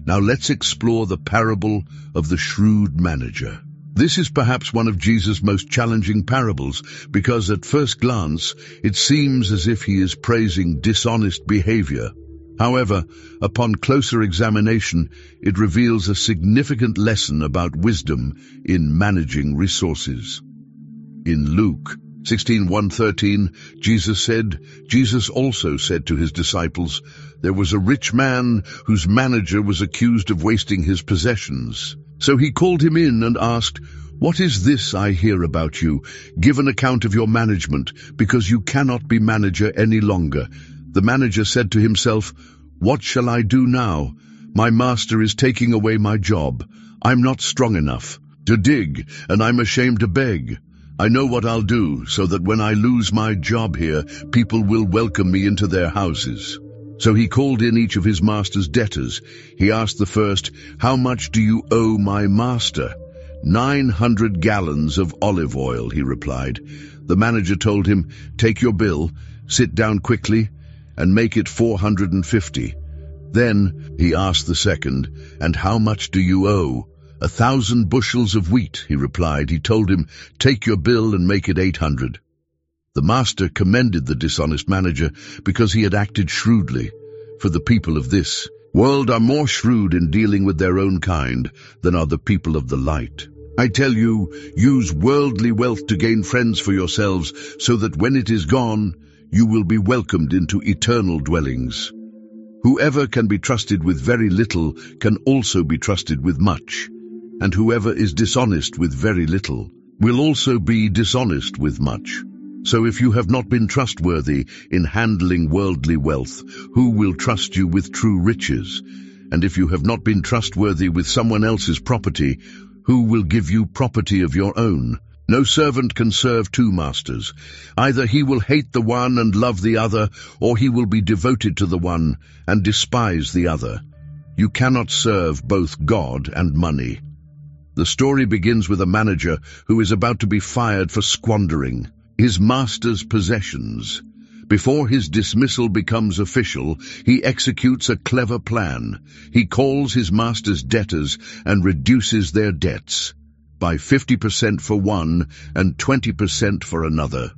Now let's explore the parable of the shrewd manager. This is perhaps one of Jesus' most challenging parables because at first glance it seems as if he is praising dishonest behavior. However, upon closer examination, it reveals a significant lesson about wisdom in managing resources. In Luke 16:1-13, Jesus also said to his disciples, "There was a rich man whose manager was accused of wasting his possessions. So he called him in and asked, 'What is this I hear about you? Give an account of your management, because you cannot be manager any longer.' The manager said to himself, 'What shall I do now? My master is taking away my job. I'm not strong enough to dig, and I'm ashamed to beg. I know what I'll do, so that when I lose my job here, people will welcome me into their houses.' So he called in each of his master's debtors. He asked the first, 'How much do you owe my master?' 900 gallons of olive oil,' he replied. The manager told him, 'Take your bill, sit down quickly, and make it 450. Then he asked the second, 'And how much do you owe?' 1,000 bushels of wheat,' he replied. He told him, 'Take your bill and make it 800. The master commended the dishonest manager because he had acted shrewdly. For the people of this world are more shrewd in dealing with their own kind than are the people of the light. I tell you, use worldly wealth to gain friends for yourselves, so that when it is gone, you will be welcomed into eternal dwellings. Whoever can be trusted with very little can also be trusted with much, and whoever is dishonest with very little will also be dishonest with much. So if you have not been trustworthy in handling worldly wealth, who will trust you with true riches? And if you have not been trustworthy with someone else's property, who will give you property of your own? No servant can serve two masters. Either he will hate the one and love the other, or he will be devoted to the one and despise the other. You cannot serve both God and money." The story begins with a manager who is about to be fired for squandering his master's possessions. Before his dismissal becomes official, he executes a clever plan. He calls his master's debtors and reduces their debts by 50% for one and 20% for another.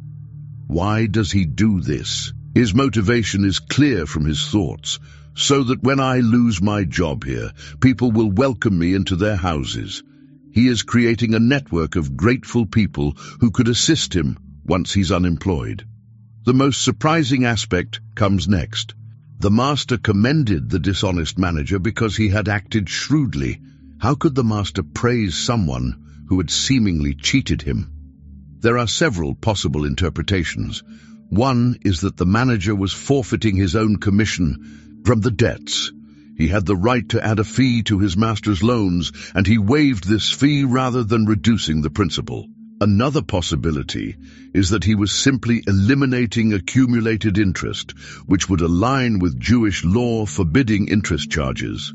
Why does he do this? His motivation is clear from his thoughts. So that when I lose my job here, people will welcome me into their houses. He is creating a network of grateful people who could assist him once he's unemployed. The most surprising aspect comes next. The master commended the dishonest manager because he had acted shrewdly. How could the master praise someone who had seemingly cheated him? There are several possible interpretations. One is that the manager was forfeiting his own commission from the debts. He had the right to add a fee to his master's loans, and he waived this fee rather than reducing the principal. Another possibility is that he was simply eliminating accumulated interest, which would align with Jewish law forbidding interest charges.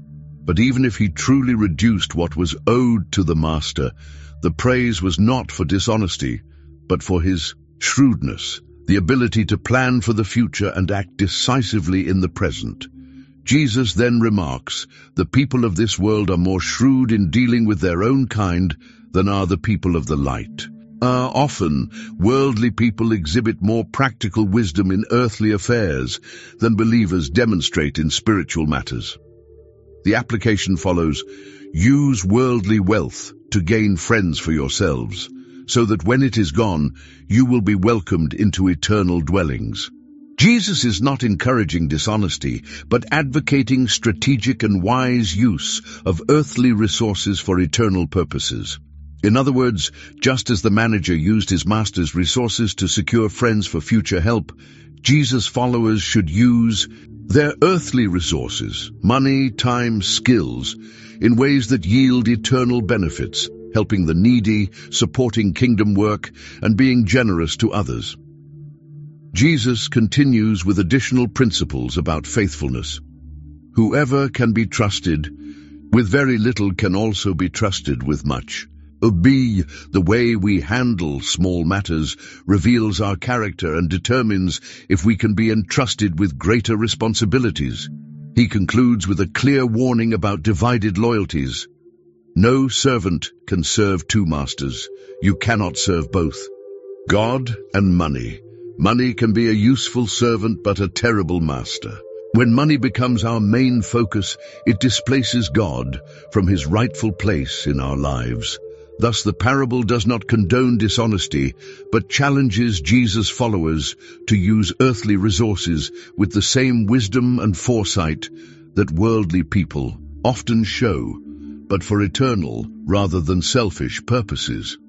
But even if he truly reduced what was owed to the master, the praise was not for dishonesty, but for his shrewdness, the ability to plan for the future and act decisively in the present. Jesus then remarks, "The people of this world are more shrewd in dealing with their own kind than are the people of the light." Often, worldly people exhibit more practical wisdom in earthly affairs than believers demonstrate in spiritual matters. The application follows, use worldly wealth to gain friends for yourselves, so that when it is gone, you will be welcomed into eternal dwellings. Jesus is not encouraging dishonesty, but advocating strategic and wise use of earthly resources for eternal purposes. In other words, just as the manager used his master's resources to secure friends for future help, Jesus' followers should use their earthly resources, money, time, skills, in ways that yield eternal benefits, helping the needy, supporting kingdom work, and being generous to others. Jesus continues with additional principles about faithfulness. Whoever can be trusted with very little can also be trusted with much. The way we handle small matters reveals our character and determines if we can be entrusted with greater responsibilities. He concludes with a clear warning about divided loyalties. No servant can serve two masters. You cannot serve both. God and money. Money can be a useful servant but a terrible master. When money becomes our main focus, it displaces God from his rightful place in our lives. Thus, the parable does not condone dishonesty, but challenges Jesus' followers to use earthly resources with the same wisdom and foresight that worldly people often show, but for eternal rather than selfish purposes.